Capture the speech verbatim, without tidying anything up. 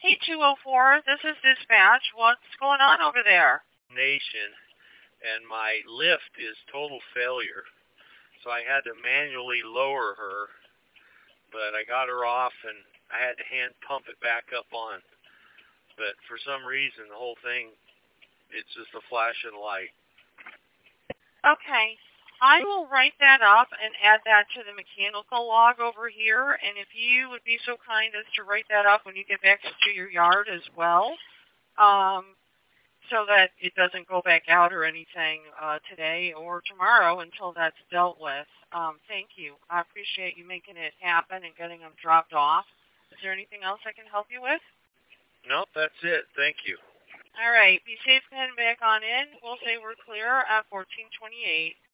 Hey, two oh four, this is dispatch. What's going on over there? Nation, and my lift is total failure. So I had to manually lower her, but I got her off and I had to hand pump it back up on. But for some reason, the whole thing, it's just a flashing light. Okay. I will write that up and add that to the mechanical log over here. And if you would be so kind as to write that up when you get back to your yard as well, um, so that it doesn't go back out or anything uh, today or tomorrow until that's dealt with. Um, thank you. I appreciate you making it happen and getting them dropped off. Is there anything else I can help you with? Nope, that's it. Thank you. All right. Be safe heading back on in. We'll say we're clear at fourteen twenty-eight.